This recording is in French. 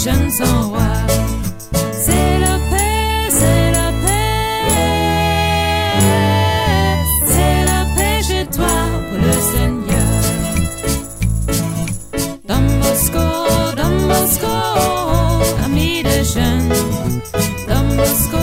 jeunes sont rois. C'est la paix, c'est la paix. C'est la paix chez toi pour le Seigneur. Dans Moscou, amis de jeunes. Dans Moscou.